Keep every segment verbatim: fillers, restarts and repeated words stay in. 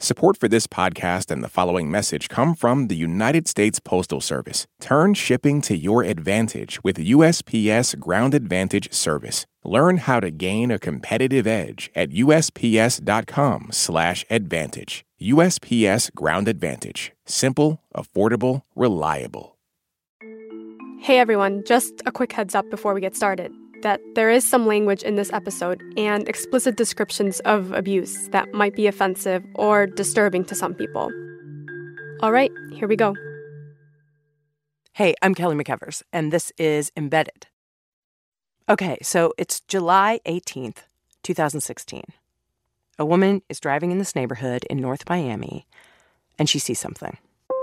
Support for this podcast and the following message come from the United States Postal Service. Turn shipping to your advantage with U S P S Ground Advantage service. Learn how to gain a competitive edge at usps.com slash advantage. U S P S Ground Advantage. Simple, affordable, reliable. Hey everyone, just a quick heads up before we get started that there is some language in this episode and explicit descriptions of abuse that might be offensive or disturbing to some people. All right, here we go. Hey, I'm Kelly McEvers, and this is Embedded. Okay, so it's July eighteenth, twenty sixteen. A woman is driving in this neighborhood in North Miami, and she sees something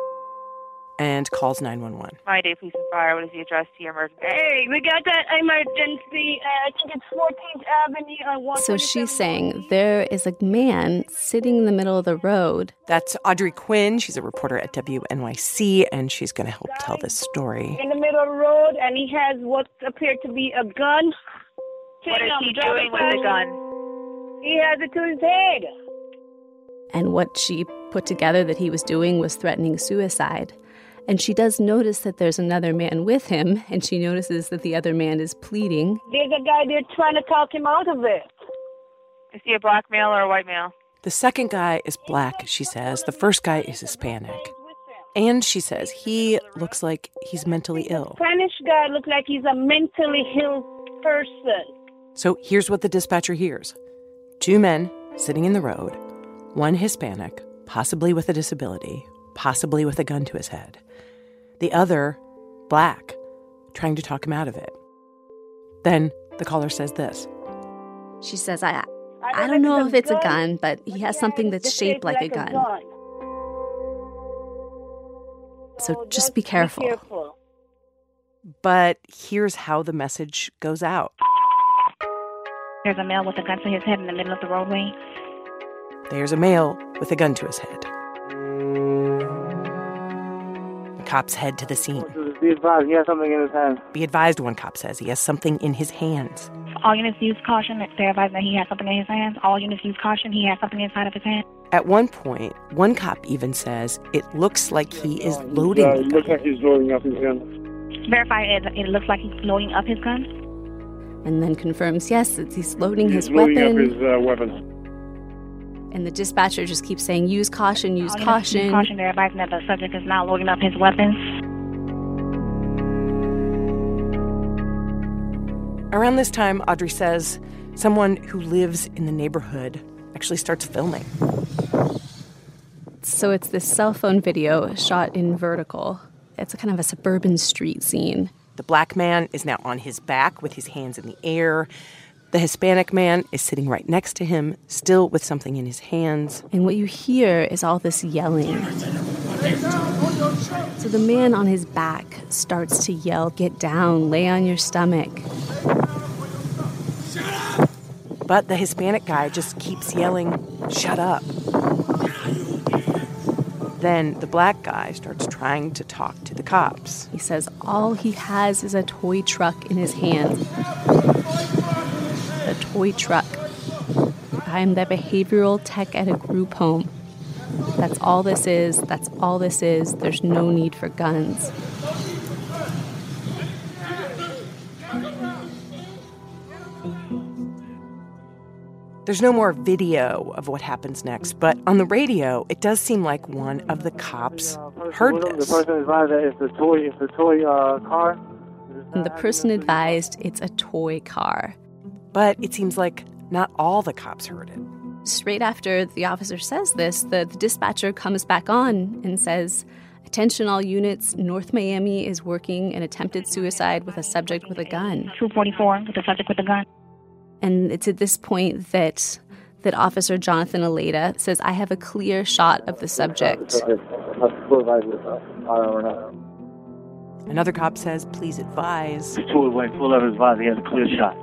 and calls nine one one. Miami-Dade Police and Fire, what is the address to your emergency? Hey, we got that emergency. Uh, I think it's fourteenth Avenue on one. So she's saying there is a man sitting in the middle of the road. That's Audrey Quinn. She's a reporter at W N Y C, and she's going to help tell this story. In the middle of the road, and he has what appeared to be a gun. What is he doing with the gun? He has it to his head. And what she put together that he was doing was threatening suicide. And she does notice that there's another man with him, and she notices that the other man is pleading. There's a guy there trying to talk him out of it. Is he a black male or a white male? The second guy is black, she says. The first guy is Hispanic. And she says he looks like he's mentally ill. Spanish guy looks like he's a mentally ill person. So here's what the dispatcher hears. Two men sitting in the road, one Hispanic, possibly with a disability, possibly with a gun to his head. The other, black, trying to talk him out of it. Then the caller says this. She says, I I don't know if it's a gun, but he has something that's shaped like a gun. So just be careful. But here's how the message goes out. There's a male with a gun to his head in the middle of the roadway. There's a male with a gun to his head. The cops head to the scene. Be advised, he has something in his hand. Be advised, one cop says. He has something in his hands. All units use caution. They're advised that he has something in his hands. All units use caution. He has something inside of his hand. At one point, one cop even says it looks like he is loading. Uh, it looks like he's loading up his gun. Verify it. It looks like he's loading up his gun. And then confirms, yes, it's, he's loading he's his loading weapon. He's loading up his uh, weapon. And the dispatcher just keeps saying, use caution, use All caution. Use caution. They're advising that the subject is now loading up his weapons. Around this time, Audrey says, someone who lives in the neighborhood actually starts filming. So it's this cell phone video shot in vertical. It's a kind of a suburban street scene. The black man is now on his back with his hands in the air. The Hispanic man is sitting right next to him, still with something in his hands. And what you hear is all this yelling. So the man on his back starts to yell, get down, lay on your stomach. But the Hispanic guy just keeps yelling, shut up. Then the black guy starts trying to talk to the cops. He says all he has is a toy truck in his hands. A toy truck. I'm the behavioral tech at a group home. That's all this is. That's all this is. There's no need for guns. There's no more video of what happens next, but on the radio, it does seem like one of the cops heard this. The person advised that it's the toy, it's the toy uh, car. And the person advised it's a toy car. But it seems like not all the cops heard it. Straight after the officer says this, the, the dispatcher comes back on and says, attention all units, North Miami is working an attempted suicide with a subject with a gun. two forty-four with a subject with a gun. And it's at this point that that Officer Jonathan Aleda says, I have a clear shot of the subject. Another cop says, please advise. He's two away, full of his body, he has a clear shot.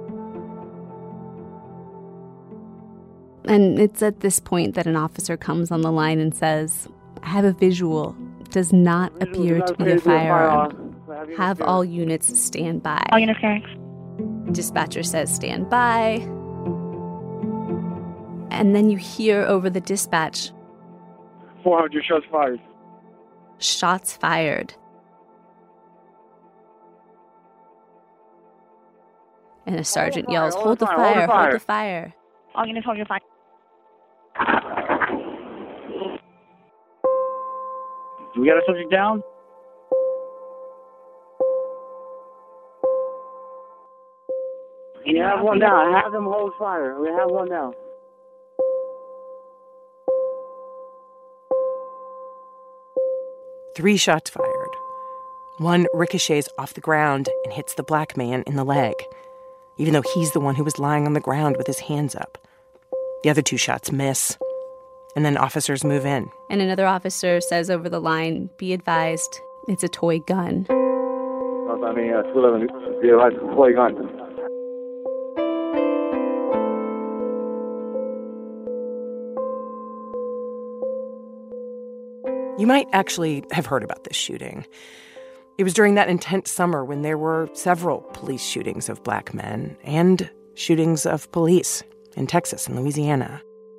And it's at this point that an officer comes on the line and says, I have a visual. Does not appear to be a firearm. Have all units stand by. All units carry. Dispatcher says stand by. And then you hear over the dispatch, four hundred, shots fired. Shots fired. And a sergeant Hold the fire, yells, hold hold the the fire, hold fire, the hold fire." the fire. All units hold your fire. Do we got a subject down? We have one down. Have them hold fire. We have one down. Three shots fired. One ricochets off the ground and hits the black man in the leg, even though he's the one who was lying on the ground with his hands up. The other two shots miss, and then officers move in. And another officer says over the line, be advised, it's a toy gun. I mean, uh, two eleven, be advised, toy gun. You might actually have heard about this shooting. It was during that intense summer when there were several police shootings of black men and shootings of police in Texas and Louisiana.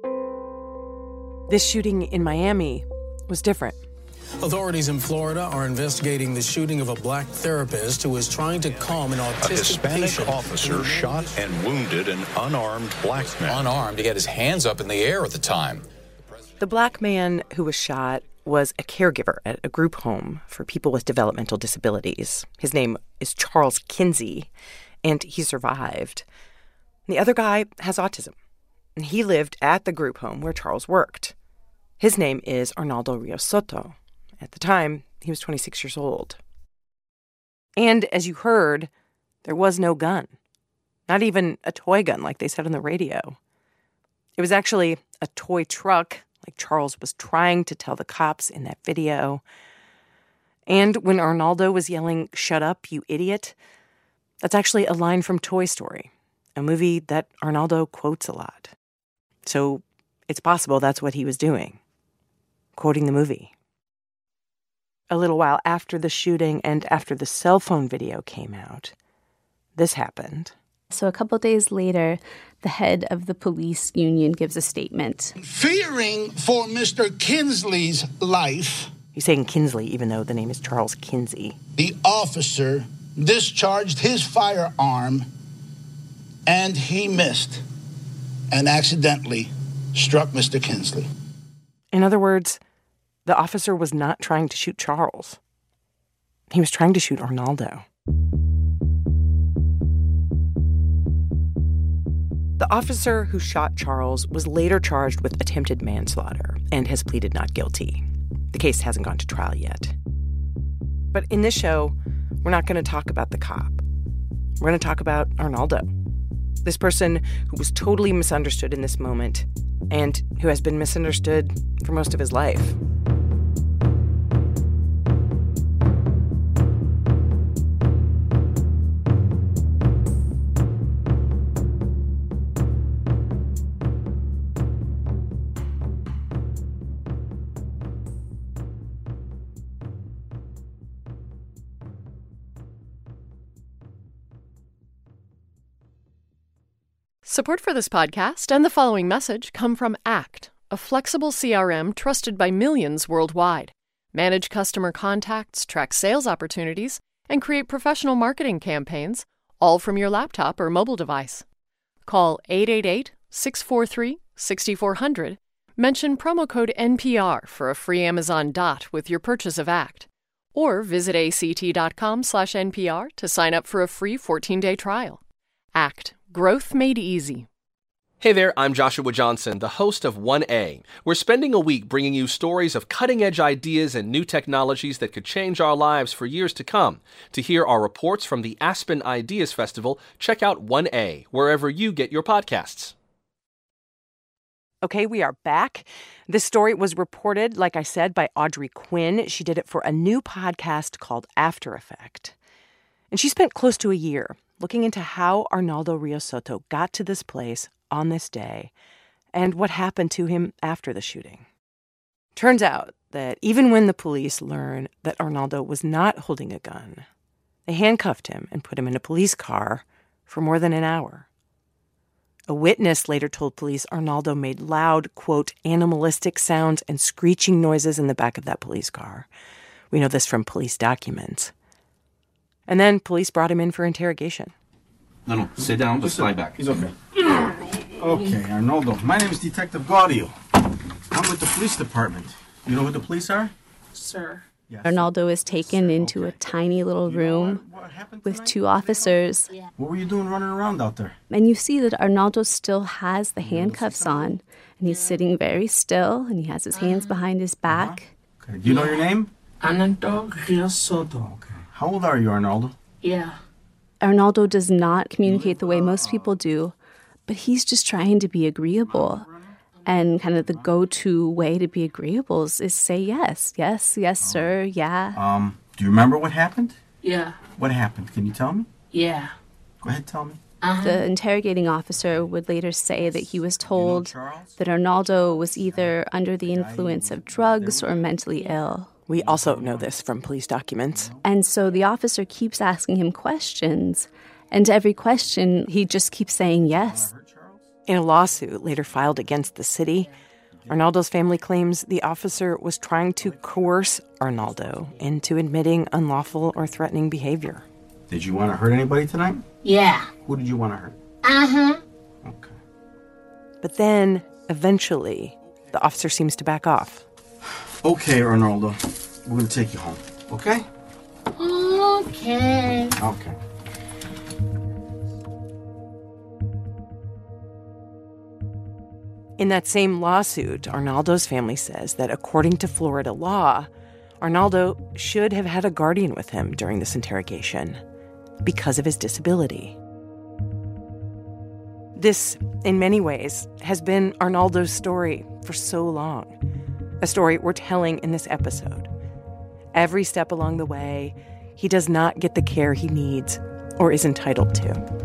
This shooting in Miami was different. Authorities in Florida are investigating the shooting of a black therapist who was trying to calm an autistic A Hispanic patient. officer shot and wounded an unarmed black man. Unarmed, he had his hands up in the air at the time. The black man who was shot was a caregiver at a group home for people with developmental disabilities. His name is Charles Kinsey, and he survived. The other guy has autism, and he lived at the group home where Charles worked. His name is Arnaldo Rios Soto. At the time, he was twenty-six years old. And as you heard, there was no gun. Not even a toy gun like they said on the radio. It was actually a toy truck, like Charles was trying to tell the cops in that video. And when Arnaldo was yelling, "Shut up, you idiot," that's actually a line from Toy Story, a movie that Arnaldo quotes a lot. So it's possible that's what he was doing, quoting the movie. A little while after the shooting and after the cell phone video came out, this happened. So a couple days later, the head of the police union gives a statement. Fearing for Mister Kinsley's life, He's saying Kinsley, even though the name is Charles Kinsey. The officer discharged his firearm and he missed and accidentally struck Mister Kinsley. In other words, the officer was not trying to shoot Charles. He was trying to shoot Arnaldo. The officer who shot Charles was later charged with attempted manslaughter and has pleaded not guilty. The case hasn't gone to trial yet. But in this show, we're not going to talk about the cop. We're going to talk about Arnaldo, this person who was totally misunderstood in this moment and who has been misunderstood for most of his life. Support for this podcast and the following message come from ACT, a flexible C R M trusted by millions worldwide. Manage customer contacts, track sales opportunities, and create professional marketing campaigns, all from your laptop or mobile device. Call eight eight eight, six four three, six four zero zero, mention promo code N P R for a free Amazon Dot with your purchase of ACT, or visit act.com slash NPR to sign up for a free fourteen-day trial. ACT. Growth made easy. Hey there, I'm Joshua Johnson, the host of one A. We're spending a week bringing you stories of cutting-edge ideas and new technologies that could change our lives for years to come. To hear our reports from the Aspen Ideas Festival, check out one A, wherever you get your podcasts. Okay, we are back. This story was reported, like I said, by Audrey Quinn. She did it for a new podcast called After Effect. And she spent close to a year looking into how Arnaldo Rios Soto got to this place on this day and what happened to him after the shooting. Turns out that even when the police learned that Arnaldo was not holding a gun, they handcuffed him and put him in a police car for more than an hour. A witness later told police Arnaldo made loud, quote, animalistic sounds and screeching noises in the back of that police car. We know this from police documents. And then police brought him in for interrogation. No, no, sit down, just lie back. He's okay. Okay, Arnaldo, my name is Detective Gaudio. I'm with the police department. You know who the police are? Sir. Arnaldo is taken into a tiny little room with two officers. What were you doing running around out there? And you see that Arnaldo still has the handcuffs on, and he's sitting very still, and he has his hands behind his back. Okay. Do you know your name? Arnaldo Rios Soto. Okay. How old are you, Arnaldo? Yeah. Arnaldo does not communicate the way most people do, but he's just trying to be agreeable. And kind of the go-to way to be agreeable is, is say yes. Yes, yes, sir, yeah. Um, do you remember what happened? Yeah. What happened? Can you tell me? Yeah. Go ahead, tell me. Uh-huh. The interrogating officer would later say that he was told that Arnaldo was either under the influence of drugs or mentally ill. We also know this from police documents. And so the officer keeps asking him questions, and to every question, he just keeps saying yes. In a lawsuit later filed against the city, Arnaldo's family claims the officer was trying to coerce Arnaldo into admitting unlawful or threatening behavior. Did you want to hurt anybody tonight? Yeah. Who did you want to hurt? Uh-huh. Okay. But then, eventually, the officer seems to back off. Okay, Arnaldo. We're going to take you home, okay? Okay. Okay. In that same lawsuit, Arnaldo's family says that according to Florida law, Arnaldo should have had a guardian with him during this interrogation because of his disability. This, in many ways, has been Arnaldo's story for so long, a story we're telling in this episode. Every step along the way, he does not get the care he needs or is entitled to.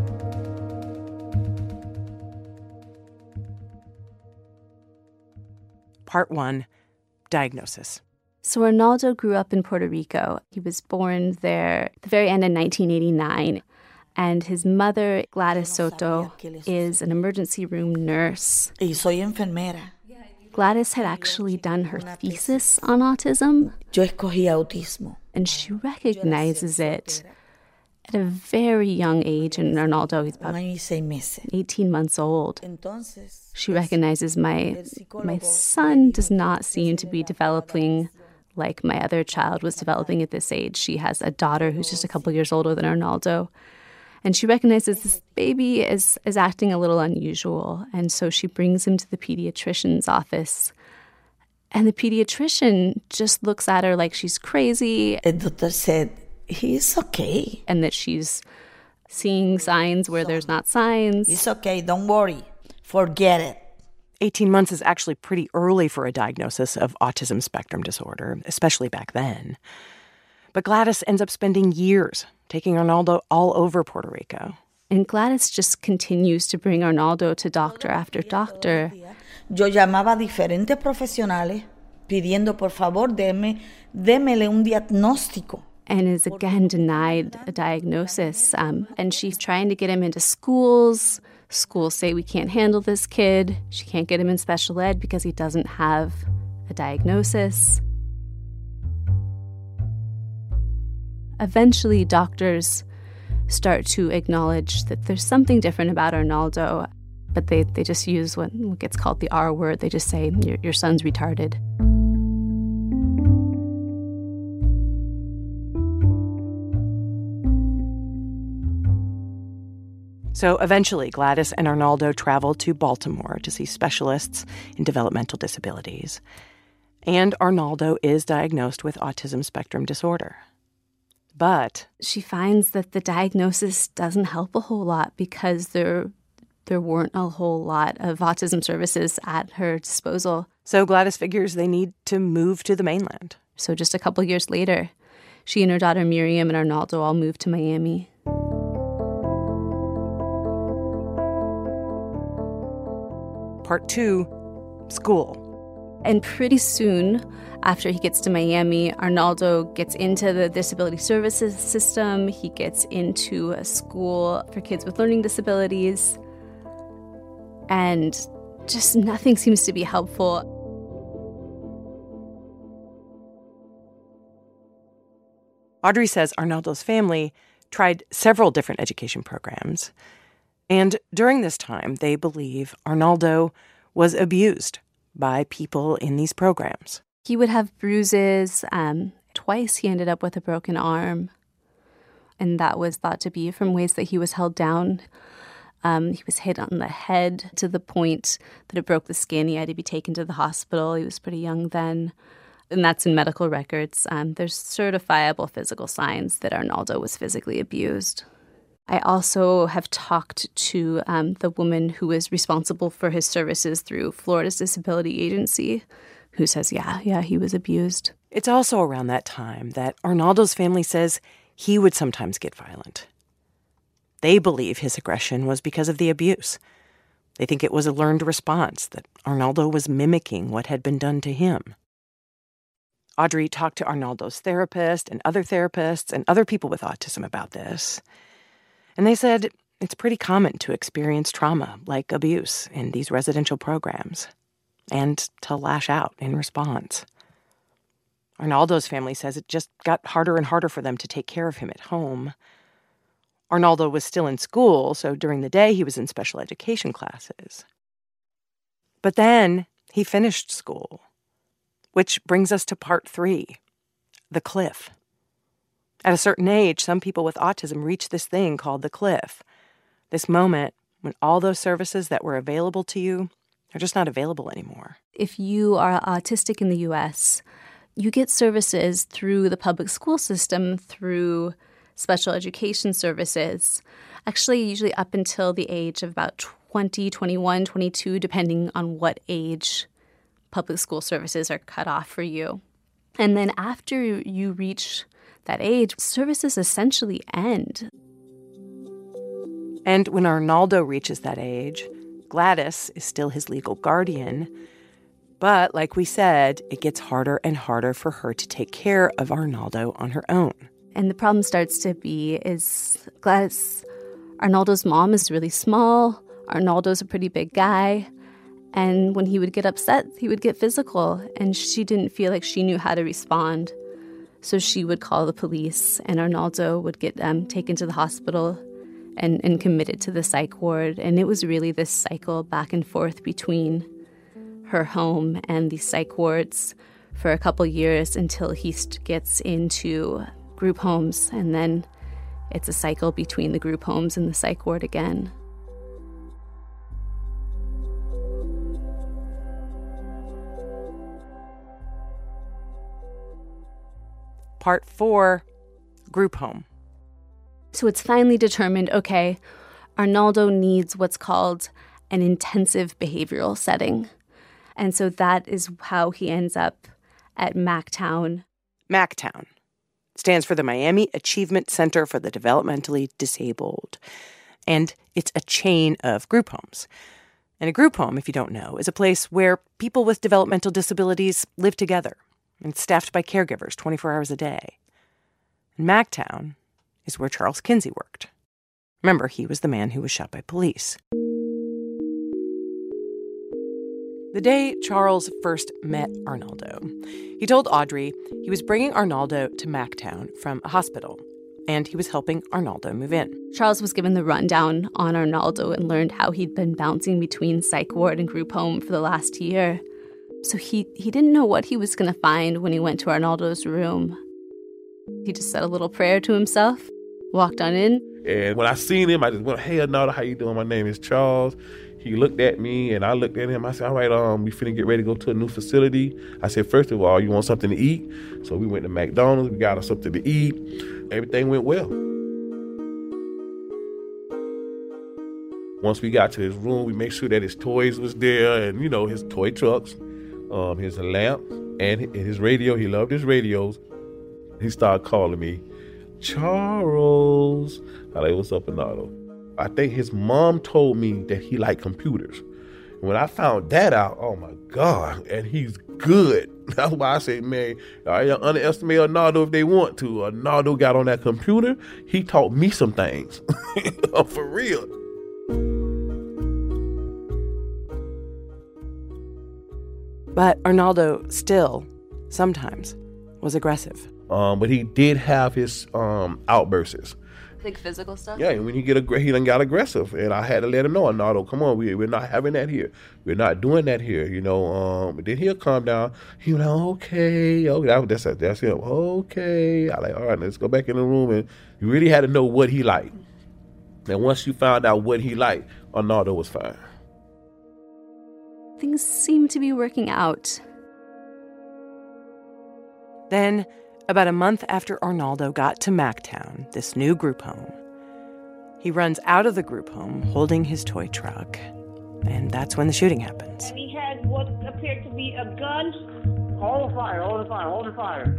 Part one, diagnosis. So Arnaldo grew up in Puerto Rico. He was born there at the very end of nineteen eighty-nine. And his mother, Gladys Soto, is an emergency room nurse. Y soy enfermera. Gladys had actually done her thesis on autism. Yo escogí autismo. And she recognizes it at a very young age. And Arnaldo, he's about eighteen months old. She recognizes my, my son does not seem to be developing like my other child was developing at this age. She has a daughter who's just a couple years older than Arnaldo. And she recognizes this baby is, is acting a little unusual. And so she brings him to the pediatrician's office. And the pediatrician just looks at her like she's crazy. The doctor said, he's okay. And that she's seeing signs where there's not signs. It's okay, don't worry. Forget it. eighteen months is actually pretty early for a diagnosis of autism spectrum disorder, especially back then. But Gladys ends up spending years taking Arnaldo all over Puerto Rico. And Gladys just continues to bring Arnaldo to doctor after doctor. Yo llamaba a diferentes profesionales pidiendo por favor deme, démele un diagnóstico. And is again denied a diagnosis. Um, and she's trying to get him into schools. Schools say we can't handle this kid. She can't get him in special ed because he doesn't have a diagnosis. Eventually, doctors start to acknowledge that there's something different about Arnaldo, but they, they just use what, what gets called the R word. They just say, your, your son's retarded. So eventually, Gladys and Arnaldo traveled to Baltimore to see specialists in developmental disabilities. And Arnaldo is diagnosed with autism spectrum disorder. But she finds that the diagnosis doesn't help a whole lot because there, there weren't a whole lot of autism services at her disposal. So Gladys figures they need to move to the mainland. So just a couple years later, she and her daughter Miriam and Arnaldo all moved to Miami. Part two, school. And pretty soon, after he gets to Miami, Arnaldo gets into the disability services system. He gets into a school for kids with learning disabilities. And just nothing seems to be helpful. Audrey says Arnaldo's family tried several different education programs. And during this time, they believe Arnaldo was abused by people in these programs. He would have bruises. Um, twice he ended up with a broken arm. And that was thought to be from ways that he was held down. Um, he was hit on the head to the point that it broke the skin. He had to be taken to the hospital. He was pretty young then. And that's in medical records. Um, there's certifiable physical signs that Arnaldo was physically abused. I also have talked to um, the woman who was responsible for his services through Florida's Disability Agency, who says, yeah, yeah, he was abused. It's also around that time that Arnaldo's family says he would sometimes get violent. They believe his aggression was because of the abuse. They think it was a learned response, that Arnaldo was mimicking what had been done to him. Audrey talked to Arnaldo's therapist and other therapists and other people with autism about this. And they said it's pretty common to experience trauma like abuse in these residential programs and to lash out in response. Arnaldo's family says it just got harder and harder for them to take care of him at home. Arnaldo was still in school, so during the day he was in special education classes. But then he finished school, which brings us to part three, the cliff. At a certain age, some people with autism reach this thing called the cliff, this moment when all those services that were available to you are just not available anymore. If you are autistic in the U S, you get services through the public school system, through special education services, actually usually up until the age of about twenty, twenty-one, twenty-two, depending on what age public school services are cut off for you. And then after you reach that age, services essentially end. And when Arnaldo reaches that age, Gladys is still his legal guardian. But like we said, it gets harder and harder for her to take care of Arnaldo on her own. And the problem starts to be is Gladys, Arnaldo's mom is really small. Arnaldo's a pretty big guy. And when he would get upset, he would get physical. And she didn't feel like she knew how to respond. So she would call the police, and Arnaldo would get um, taken to the hospital and, and committed to the psych ward. And it was really this cycle back and forth between her home and the psych wards for a couple years until he gets into group homes. And then it's a cycle between the group homes and the psych ward again. Part four, group home. So it's finally determined, okay, Arnaldo needs what's called an intensive behavioral setting. And so that is how he ends up at MACTown. MACTown stands for the Miami Achievement Center for the Developmentally Disabled. And it's a chain of group homes. And a group home, if you don't know, is a place where people with developmental disabilities live together. And it's staffed by caregivers twenty-four hours a day. And MACTown is where Charles Kinsey worked. Remember, he was the man who was shot by police. The day Charles first met Arnaldo, he told Audrey he was bringing Arnaldo to MACTown from a hospital, and he was helping Arnaldo move in. Charles was given the rundown on Arnaldo and learned how he'd been bouncing between psych ward and group home for the last year. So he, he didn't know what he was going to find when he went to Arnaldo's room. He just said a little prayer to himself, walked on in. And when I seen him, I just went, "Hey, Arnaldo, how you doing? My name is Charles." He looked at me, and I looked at him. I said, "All right, um, we finna get ready to go to a new facility." I said, "First of all, you want something to eat?" So we went to McDonald's. We got us something to eat. Everything went well. Once we got to his room, we made sure that his toys was there and, you know, his toy trucks. Um, his lamp and his radio. He loved his radios. He started calling me, "Charles." I like, "What's up, Arnaldo?" I think his mom told me that he liked computers. When I found that out, oh my God, and he's good. That's why I say, man, I underestimate Arnaldo if they want to. Arnaldo got on that computer. He taught me some things. For real. But Arnaldo still, sometimes, was aggressive. Um, but he did have his um, outbursts. Like physical stuff? Yeah, and when he get ag- he done got aggressive, and I had to let him know, Arnaldo, come on, we, we're not having that here. We're not doing that here, you know. Um, then he'll calm down. He was like, okay, okay, that, that's that's him. Okay, I like, all right, let's go back in the room, and you really had to know what he liked. And once you found out what he liked, Arnaldo was fine. Things seem to be working out. Then, about a month after Arnaldo got to Mactown, this new group home, he runs out of the group home holding his toy truck. And that's when the shooting happens. And he had what appeared to be a gun. Hold the fire, hold the fire, hold the fire.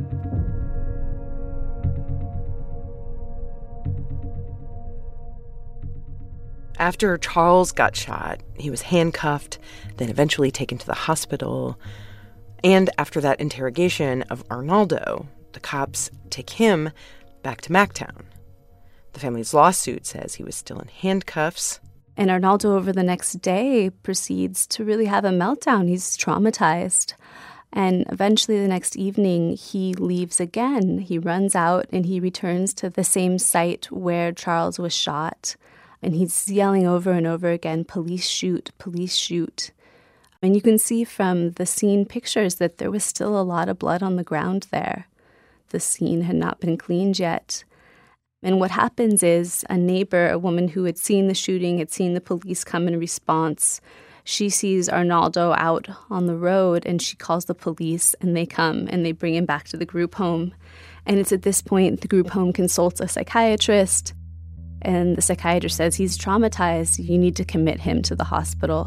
After Charles got shot, he was handcuffed, then eventually taken to the hospital. And after that interrogation of Arnaldo, the cops take him back to Mactown. The family's lawsuit says he was still in handcuffs. And Arnaldo, over the next day, proceeds to really have a meltdown. He's traumatized. And eventually the next evening, he leaves again. He runs out and he returns to the same site where Charles was shot. And he's yelling over and over again, police shoot, police shoot. And you can see from the scene pictures that there was still a lot of blood on the ground there. The scene had not been cleaned yet. And what happens is a neighbor, a woman who had seen the shooting, had seen the police come in response, she sees Arnaldo out on the road and she calls the police and they come and they bring him back to the group home. And it's at this point the group home consults a psychiatrist. And the psychiatrist says he's traumatized. You need to commit him to the hospital.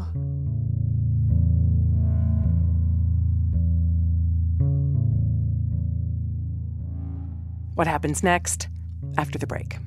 What happens next? After the break.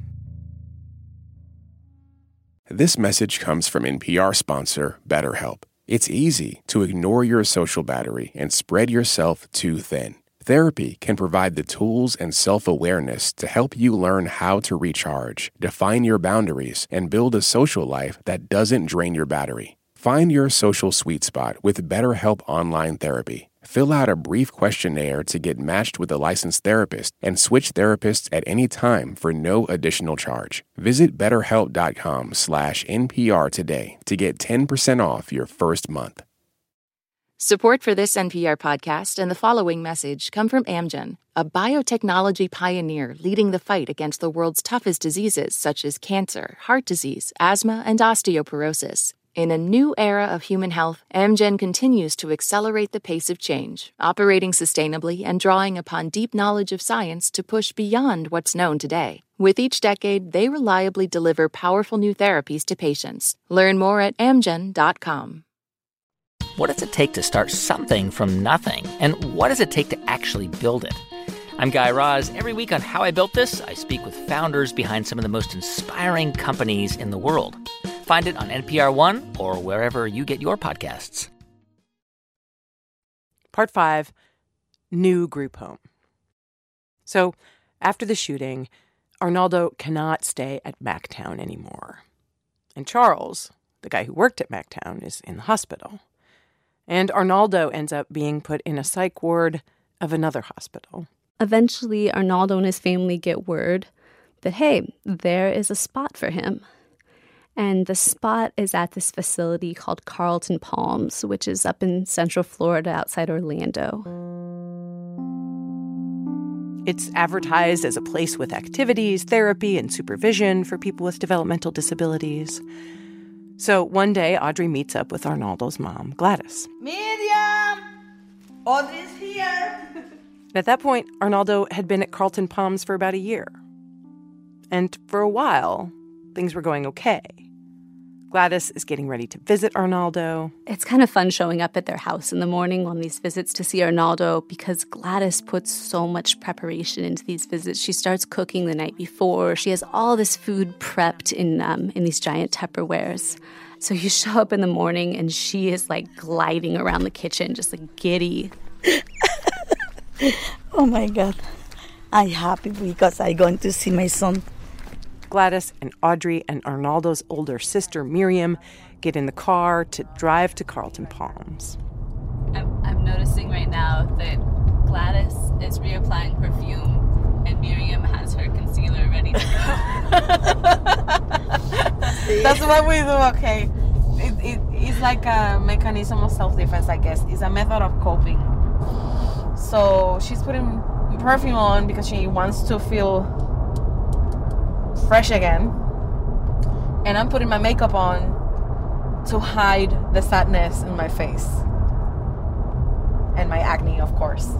This message comes from N P R sponsor BetterHelp. It's easy to ignore your social battery and spread yourself too thin. Therapy can provide the tools and self-awareness to help you learn how to recharge, define your boundaries, and build a social life that doesn't drain your battery. Find your social sweet spot with BetterHelp Online Therapy. Fill out a brief questionnaire to get matched with a licensed therapist and switch therapists at any time for no additional charge. Visit betterhelp.com slash NPR today to get ten percent off your first month. Support for this N P R podcast and the following message come from Amgen, a biotechnology pioneer leading the fight against the world's toughest diseases such as cancer, heart disease, asthma, and osteoporosis. In a new era of human health, Amgen continues to accelerate the pace of change, operating sustainably and drawing upon deep knowledge of science to push beyond what's known today. With each decade, they reliably deliver powerful new therapies to patients. Learn more at amgen dot com. What does it take to start something from nothing? And what does it take to actually build it? I'm Guy Raz. Every week on How I Built This, I speak with founders behind some of the most inspiring companies in the world. Find it on N P R One or wherever you get your podcasts. Part five, new group home. So, after the shooting, Arnaldo cannot stay at Mactown anymore. And Charles, the guy who worked at Mactown, is in the hospital. And Arnaldo ends up being put in a psych ward of another hospital. Eventually, Arnaldo and his family get word that, hey, there is a spot for him. And the spot is at this facility called Carlton Palms, which is up in Central Florida outside Orlando. It's advertised as a place with activities, therapy, and supervision for people with developmental disabilities. So one day, Audrey meets up with Arnaldo's mom, Gladys. Miriam! Audrey's here! At that point, Arnaldo had been at Carlton Palms for about a year. And for a while, things were going okay. Gladys is getting ready to visit Arnaldo. It's kind of fun showing up at their house in the morning on these visits to see Arnaldo because Gladys puts so much preparation into these visits. She starts cooking the night before. She has all this food prepped in um, in these giant Tupperwares. So you show up in the morning and she is like gliding around the kitchen, just like giddy. Oh my God. I'm happy because I'm going to see my son. Gladys and Audrey and Arnaldo's older sister, Miriam, get in the car to drive to Carlton Palms. I'm, I'm noticing right now that Gladys is reapplying perfume and Miriam has her concealer ready to go. That's what we do, okay. It, it, it's like a mechanism of self-defense, I guess. It's a method of coping. So she's putting perfume on because she wants to feel fresh again. And I'm putting my makeup on to hide the sadness in my face. And my acne, of course.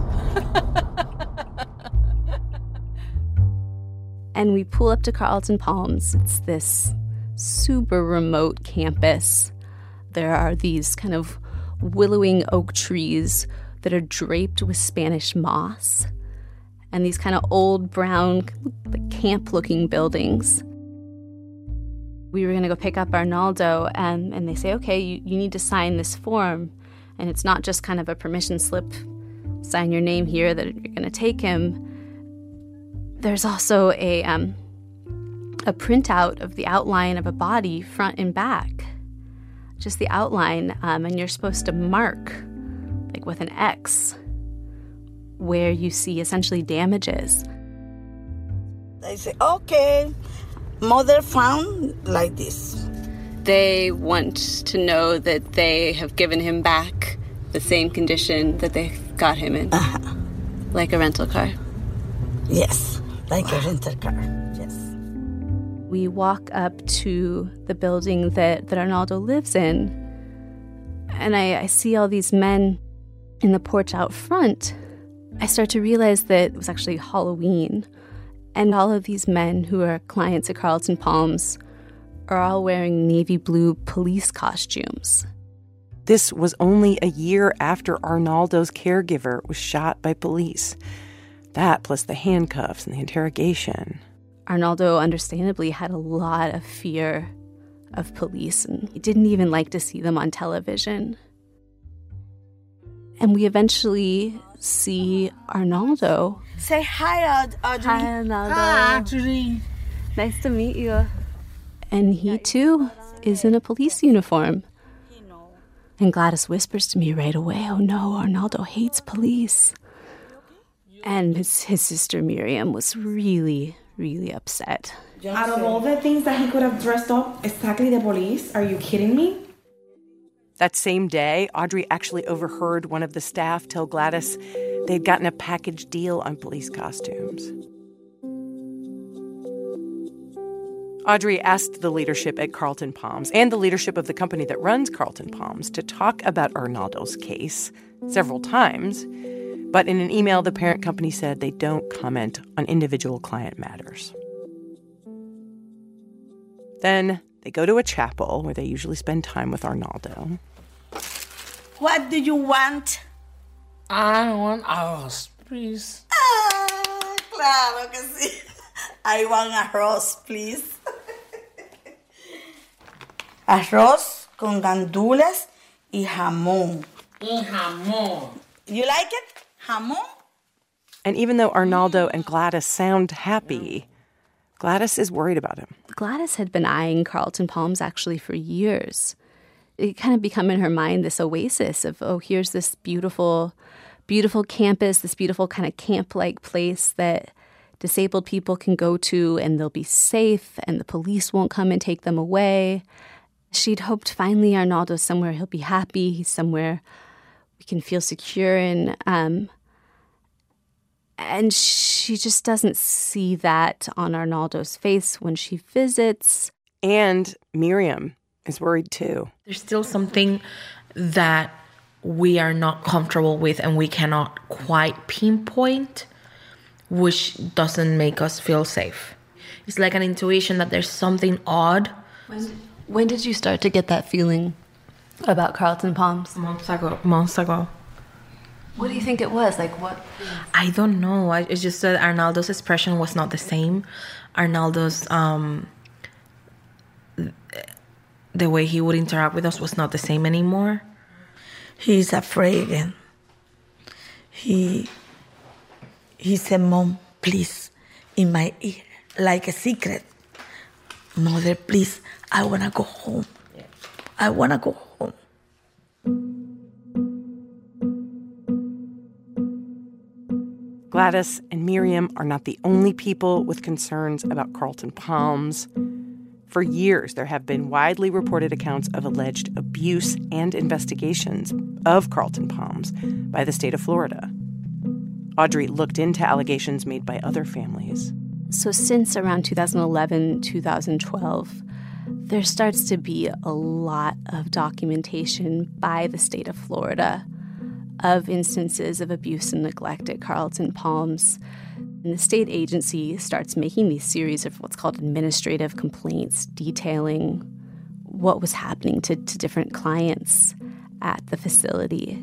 And we pull up to Carlton Palms. It's this super remote campus. There are these kind of willowing oak trees that are draped with Spanish moss and these kind of old brown camp-looking buildings. We were going to go pick up Arnaldo, and, and they say, okay, you, you need to sign this form. And it's not just kind of a permission slip, sign your name here that you're going to take him. There's also a um, a printout of the outline of a body, front and back. Just the outline, um, and you're supposed to mark, like with an X, where you see essentially damages. They say, okay, mother found like this. They want to know that they have given him back the same condition that they got him in. Uh-huh. Like a rental car. Yes, like a rental car, yes. We walk up to the building that, that Arnaldo lives in, and I, I see all these men in the porch out front. I start to realize that it was actually Halloween, and all of these men who are clients at Carlton Palms are all wearing navy blue police costumes. This was only a year after Arnaldo's caregiver was shot by police. That plus the handcuffs and the interrogation. Arnaldo understandably had a lot of fear of police, and he didn't even like to see them on television. And we eventually see Arnaldo. Say hi, Audrey. Hi, Arnaldo. Hi, Audrey. Nice to meet you. And he, too, is in a police uniform. And Gladys whispers to me right away, oh no, Arnaldo hates police. And his, his sister Miriam was really, really upset. Out of all the things that he could have dressed up, exactly the police? Are you kidding me? That same day, Audrey actually overheard one of the staff tell Gladys they'd gotten a package deal on police costumes. Audrey asked the leadership at Carlton Palms and the leadership of the company that runs Carlton Palms to talk about Arnaldo's case several times, but in an email, the parent company said they don't comment on individual client matters. Then they go to a chapel where they usually spend time with Arnaldo. What do you want? I want arroz, please. Ah, claro que sí. I want arroz, please. Arroz con gandules y jamón. Y jamón. You like it? Jamón? And even though Arnaldo and Gladys sound happy, Gladys is worried about him. Gladys had been eyeing Carlton Palms actually for years. It kind of become in her mind this oasis of, oh, here's this beautiful, beautiful campus, this beautiful kind of camp-like place that disabled people can go to and they'll be safe and the police won't come and take them away. She'd hoped finally Arnaldo's somewhere he'll be happy, he's somewhere we can feel secure in. Um, and she just doesn't see that on Arnaldo's face when she visits. And Miriam is worried too. There's still something that we are not comfortable with and we cannot quite pinpoint, which doesn't make us feel safe. It's like an intuition that there's something odd. When, when did you start to get that feeling about Carlton Palms? Months ago. Months ago. What do you think it was? Like what? I don't know. I, it's just that Arnaldo's expression was not the same. Arnaldo's, um, the way he would interact with us was not the same anymore. He's afraid again. He... He said, Mom, please, in my ear, like a secret. Mother, please, I want to go home. I want to go home. Gladys and Miriam are not the only people with concerns about Carlton Palms. For years, there have been widely reported accounts of alleged abuse and investigations of Carlton Palms by the state of Florida. Audrey looked into allegations made by other families. So since around two thousand eleven, two thousand twelve, there starts to be a lot of documentation by the state of Florida of instances of abuse and neglect at Carlton Palms. And the state agency starts making these series of what's called administrative complaints detailing what was happening to, to different clients at the facility.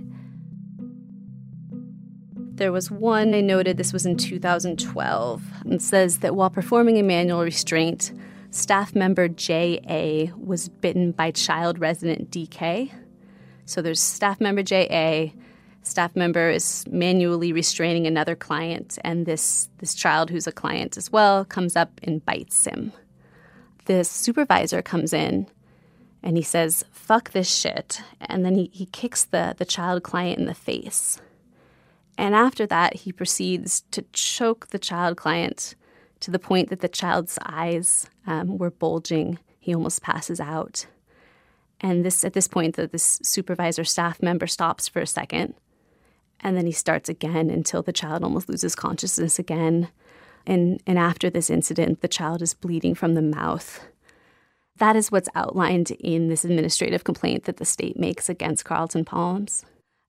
There was one I noted, this was in two thousand twelve, and says that while performing a manual restraint, staff member J A was bitten by child resident D K. So there's staff member J A, staff member is manually restraining another client, and this, this child who's a client as well comes up and bites him. The supervisor comes in and he says, "Fuck this shit," and then he, he kicks the, the child client in the face. And after that, he proceeds to choke the child client to the point that the child's eyes um, were bulging. He almost passes out. And this at this point, the, this supervisor staff member stops for a second. And then he starts again until the child almost loses consciousness again. And, and after this incident, the child is bleeding from the mouth. That is what's outlined in this administrative complaint that the state makes against Carlton Palms.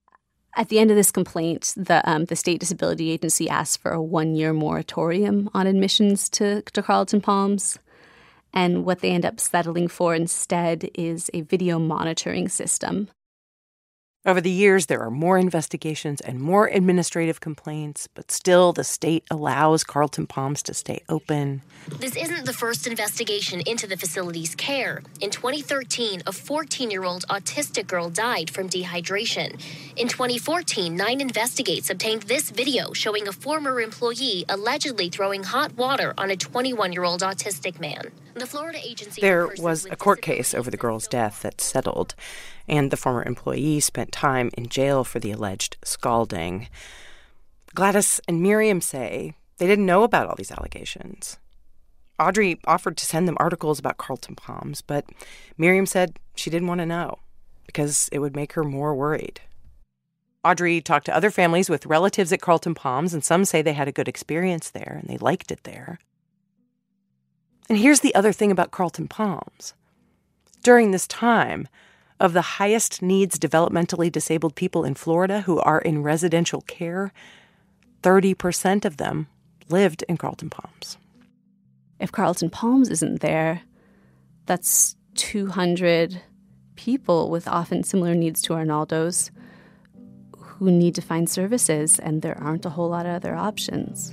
At the end of this complaint, the um, the State Disability Agency asks for a one-year moratorium on admissions to, to Carlton Palms. And what they end up settling for instead is a video monitoring system. Over the years, there are more investigations and more administrative complaints, but still the state allows Carlton Palms to stay open. This isn't the first investigation into the facility's care. In twenty thirteen, a fourteen-year-old autistic girl died from dehydration. In twenty fourteen, Nine Investigates obtained this video showing a former employee allegedly throwing hot water on a twenty-one-year-old autistic man. The Florida agency... There was a court case over the girl's death that settled, and the former employee spent time in jail for the alleged scalding. Gladys and Miriam say they didn't know about all these allegations. Audrey offered to send them articles about Carlton Palms, but Miriam said she didn't want to know because it would make her more worried. Audrey talked to other families with relatives at Carlton Palms, and some say they had a good experience there and they liked it there. And here's the other thing about Carlton Palms. During this time, of the highest needs developmentally disabled people in Florida who are in residential care, thirty percent of them lived in Carlton Palms. If Carlton Palms isn't there, that's two hundred people with often similar needs to Arnaldo's who need to find services, and there aren't a whole lot of other options.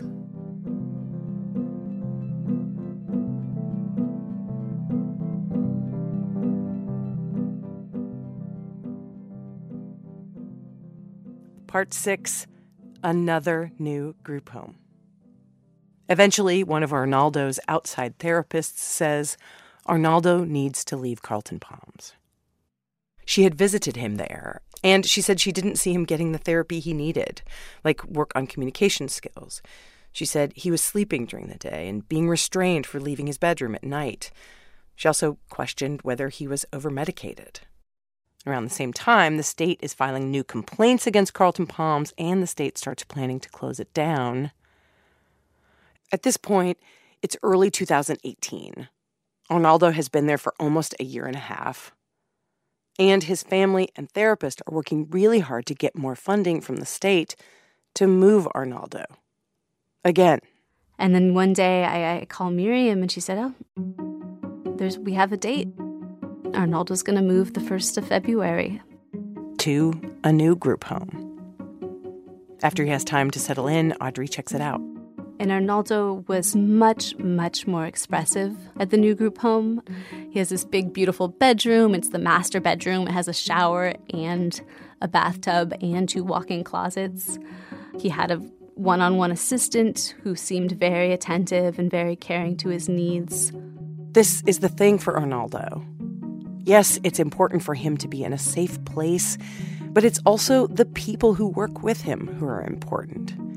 Part six, another new group home. Eventually, one of Arnaldo's outside therapists says Arnaldo needs to leave Carlton Palms. She had visited him there, and she said she didn't see him getting the therapy he needed, like work on communication skills. She said he was sleeping during the day and being restrained for leaving his bedroom at night. She also questioned whether he was over-medicated. Around the same time, the state is filing new complaints against Carlton Palms, and the state starts planning to close it down. At this point, it's early two thousand eighteen. Arnaldo has been there for almost a year and a half. And his family and therapist are working really hard to get more funding from the state to move Arnaldo. Again. And then one day I, I call Miriam and she said, oh, there's we have a date. Arnaldo's going to move the first of February. To a new group home. After he has time to settle in, Audrey checks it out. And Arnaldo was much, much more expressive at the new group home. He has this big, beautiful bedroom. It's the master bedroom. It has a shower and a bathtub and two walk-in closets. He had a one-on-one assistant who seemed very attentive and very caring to his needs. This is the thing for Arnaldo. Yes, it's important for him to be in a safe place, but it's also the people who work with him who are important.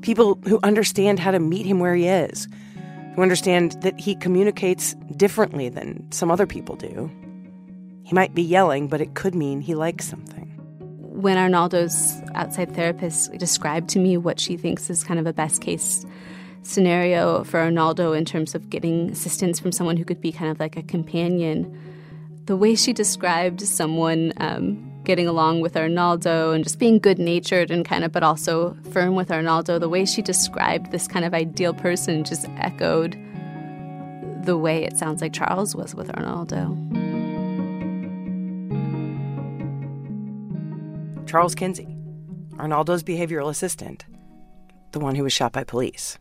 People who understand how to meet him where he is, who understand that he communicates differently than some other people do. He might be yelling, but it could mean he likes something. When Arnaldo's outside therapist described to me what she thinks is kind of a best-case scenario for Arnaldo in terms of getting assistance from someone who could be kind of like a companion, the way she described someone um, getting along with Arnaldo and just being good-natured and kind of, but also firm with Arnaldo, the way she described this kind of ideal person just echoed the way it sounds like Charles was with Arnaldo. Charles Kinsey, Arnaldo's behavioral assistant, the one who was shot by police.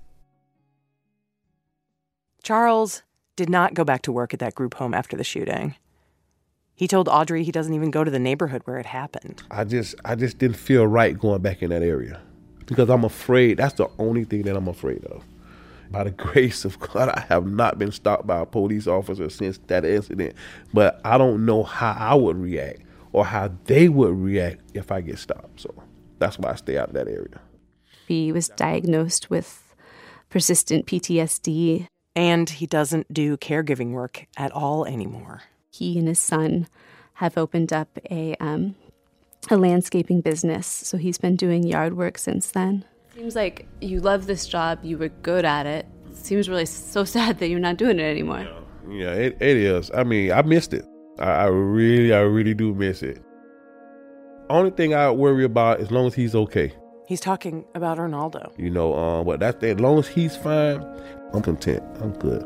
Charles did not go back to work at that group home after the shooting. He told Audrey he doesn't even go to the neighborhood where it happened. I just I just didn't feel right going back in that area because I'm afraid. That's the only thing that I'm afraid of. By the grace of God, I have not been stopped by a police officer since that incident, but I don't know how I would react or how they would react if I get stopped. So that's why I stay out of that area. He was diagnosed with persistent P T S D. And he doesn't do caregiving work at all anymore. He and his son have opened up a um, a landscaping business, so he's been doing yard work since then. Seems like you love this job, you were good at it. Seems really so sad that you're not doing it anymore. Yeah, it, it is. I mean, I missed it. I, I really, I really do miss it. Only thing I worry about as long as he's okay. He's talking about Arnaldo. You know, um, but that's as long as he's fine, I'm content. I'm good.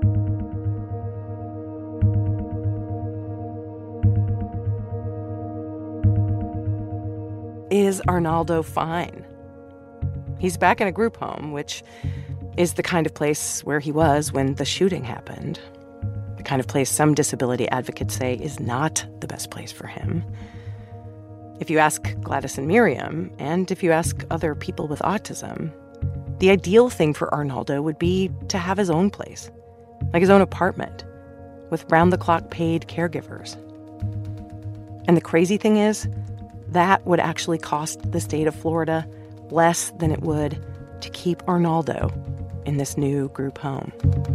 Is Arnaldo fine? He's back in a group home, which is the kind of place where he was when the shooting happened. The kind of place some disability advocates say is not the best place for him. If you ask Gladys and Miriam, and if you ask other people with autism, the ideal thing for Arnaldo would be to have his own place, like his own apartment, with round-the-clock paid caregivers. And the crazy thing is, that would actually cost the state of Florida less than it would to keep Arnaldo in this new group home.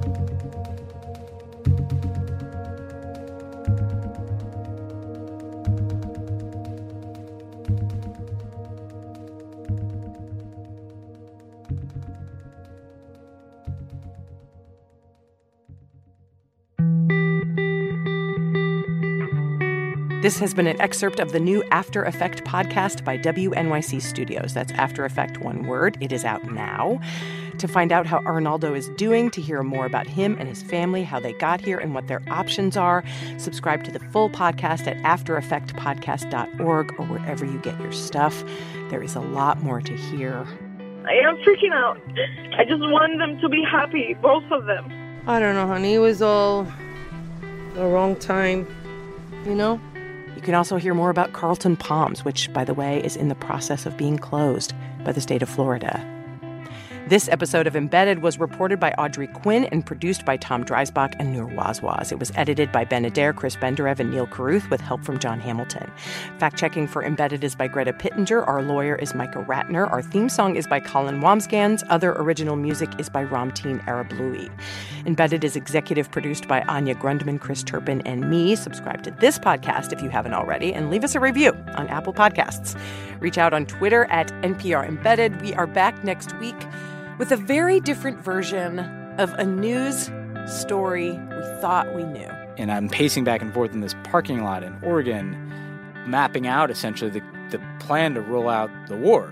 This has been an excerpt of the new After Effect podcast by W N Y C Studios. That's After Effect, one word. It is out now. To find out how Arnaldo is doing, to hear more about him and his family, how they got here, and what their options are, subscribe to the full podcast at after effect podcast dot org or wherever you get your stuff. There is a lot more to hear. I am freaking out. I just want them to be happy, both of them. I don't know, honey. It was all the wrong time, you know? You can also hear more about Carlton Palms, which, by the way, is in the process of being closed by the state of Florida. This episode of Embedded was reported by Audrey Quinn and produced by Tom Dreisbach and Noor Wazwaz. It was edited by Ben Adair, Chris Benderev, and Neil Carruth with help from John Hamilton. Fact-checking for Embedded is by Greta Pittenger. Our lawyer is Micah Ratner. Our theme song is by Colin Wamsgans. Other original music is by Ramteen Arablouei. Embedded is executive produced by Anya Grundman, Chris Turpin, and me. Subscribe to this podcast if you haven't already, and leave us a review on Apple Podcasts. Reach out on Twitter at N P R Embedded. We are back next week with a very different version of a news story we thought we knew. And I'm pacing back and forth in this parking lot in Oregon, mapping out essentially the, the plan to roll out the war.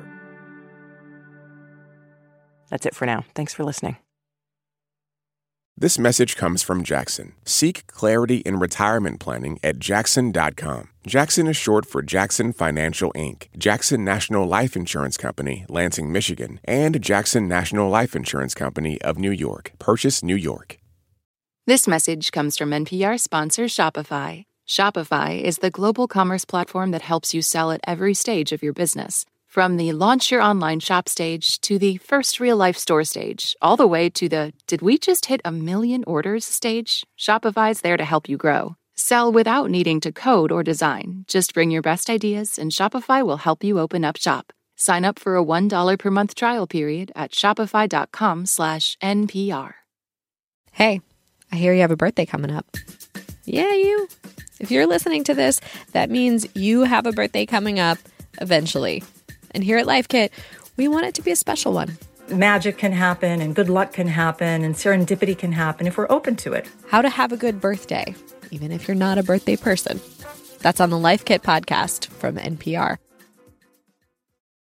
That's it for now. Thanks for listening. This message comes from Jackson. Seek clarity in retirement planning at Jackson dot com. Jackson is short for Jackson Financial Incorporated, Jackson National Life Insurance Company, Lansing, Michigan, and Jackson National Life Insurance Company of New York, Purchase, New York. This message comes from N P R sponsor Shopify. Shopify is the global commerce platform that helps you sell at every stage of your business. From the launch your online shop stage to the first real-life store stage, all the way to the did we just hit a million orders stage, Shopify's there to help you grow. Sell without needing to code or design. Just bring your best ideas and Shopify will help you open up shop. Sign up for a one dollar per month trial period at shopify.com slash NPR. Hey, I hear you have a birthday coming up. Yeah, you. If you're listening to this, that means you have a birthday coming up eventually. And here at Life Kit, we want it to be a special one. Magic can happen and good luck can happen and serendipity can happen if we're open to it. How to have a good birthday, even if you're not a birthday person. That's on the Life Kit podcast from N P R.